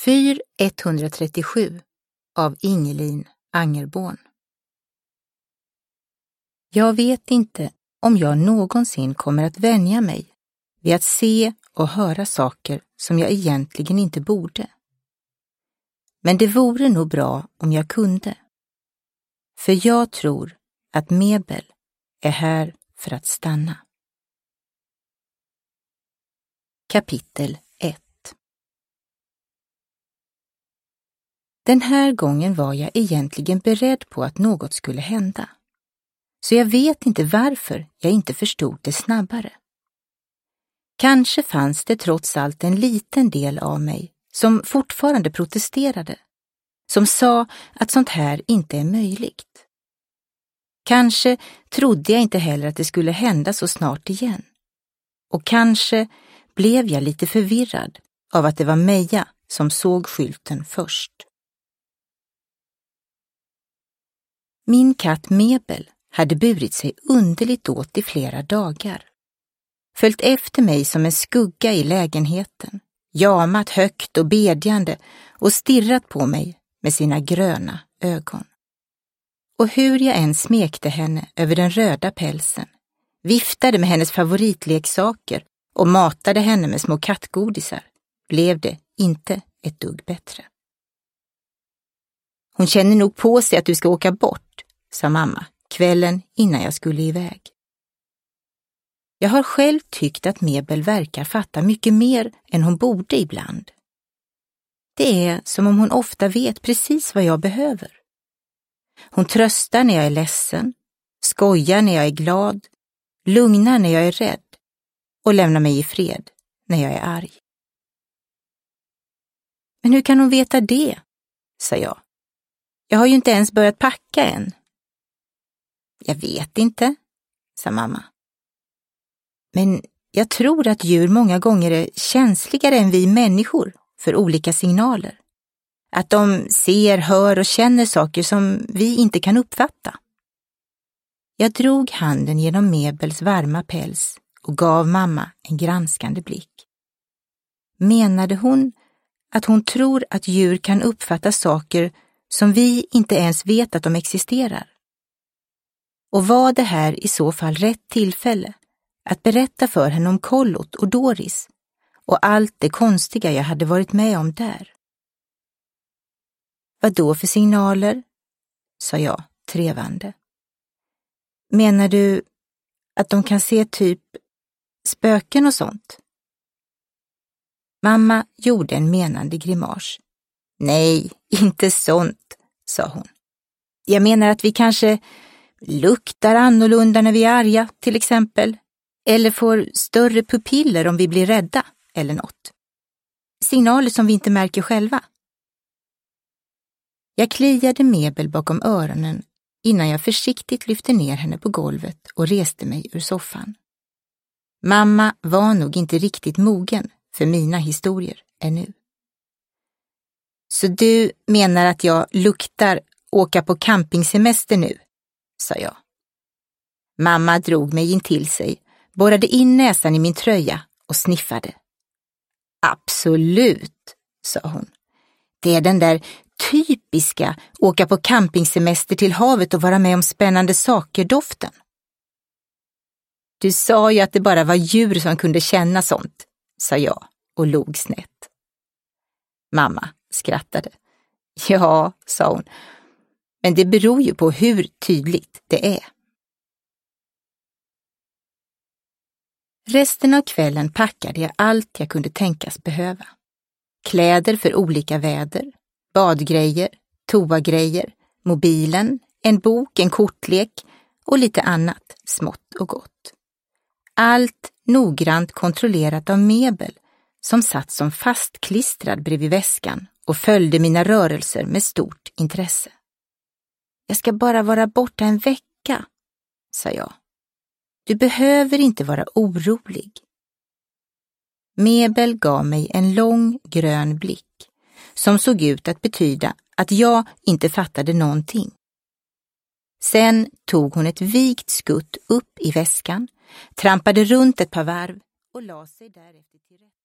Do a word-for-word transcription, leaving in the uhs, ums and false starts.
Fyr etthundratrettiosju av Ingelin Angerborn. Jag vet inte om jag någonsin kommer att vänja mig vid att se och höra saker som jag egentligen inte borde. Men det vore nog bra om jag kunde. För jag tror att Mebel är här för att stanna. Kapitel ett. Den här gången var jag egentligen beredd på att något skulle hända. Så jag vet inte varför jag inte förstod det snabbare. Kanske fanns det trots allt en liten del av mig som fortfarande protesterade, som sa att sånt här inte är möjligt. Kanske trodde jag inte heller att det skulle hända så snart igen. Och kanske blev jag lite förvirrad av att det var Meja som såg skylten först. Min katt Mebel hade burit sig underligt åt i flera dagar. Följt efter mig som en skugga i lägenheten, jamat högt och bedjande och stirrat på mig med sina gröna ögon. Och hur jag än smekte henne över den röda pälsen, viftade med hennes favoritleksaker och matade henne med små kattgodisar, blev det inte ett dugg bättre. Hon känner nog på sig att du ska åka bort, sa mamma kvällen innan jag skulle iväg. Jag har själv tyckt att Mebel verkar fatta mycket mer än hon borde ibland. Det är som om hon ofta vet precis vad jag behöver. Hon tröstar när jag är ledsen, skojar när jag är glad, lugnar när jag är rädd och lämnar mig i fred när jag är arg. Men hur kan hon veta det, sa jag. Jag har ju inte ens börjat packa än. Jag vet inte, sa mamma. Men jag tror att djur många gånger är känsligare än vi människor för olika signaler. Att de ser, hör och känner saker som vi inte kan uppfatta. Jag drog handen genom Mebels varma päls och gav mamma en granskande blick. Menade hon att hon tror att djur kan uppfatta saker som vi inte ens vet att de existerar? Och var det här i så fall rätt tillfälle att berätta för henne om Kollot och Doris och allt det konstiga jag hade varit med om där? Vad då för signaler? Sa jag, trevande. Menar du att de kan se typ spöken och sånt? Mamma gjorde en menande grimas. Nej, inte sånt, sa hon. Jag menar att vi kanske luktar annorlunda när vi är arga, till exempel. Eller får större pupiller om vi blir rädda, eller något. Signaler som vi inte märker själva. Jag kliade Mebel bakom öronen innan jag försiktigt lyfte ner henne på golvet och reste mig ur soffan. Mamma var nog inte riktigt mogen för mina historier ännu. Så du menar att jag luktar åka på campingsemester nu, sa jag. Mamma drog mig in till sig, borrade in näsan i min tröja och sniffade. Absolut, sa hon. Det är den där typiska åka på campingsemester till havet och vara med om spännande saker-doften. Du sa ju att det bara var djur som kunde känna sånt, sa jag och log snett. Mamma skrattade. Ja, sa hon, men det beror ju på hur tydligt det är. Resten av kvällen packade jag allt jag kunde tänkas behöva. Kläder för olika väder, badgrejer, toagrejer, mobilen, en bok, en kortlek och lite annat smått och gott. Allt noggrant kontrollerat av Mebel som satt som fastklistrad bredvid väskan och följde mina rörelser med stort intresse. Jag ska bara vara borta en vecka, sa jag. Du behöver inte vara orolig. Mebel gav mig en lång grön blick som såg ut att betyda att jag inte fattade någonting. Sen tog hon ett vikt skutt upp i väskan, trampade runt ett par varv och la sig därefter till rätta.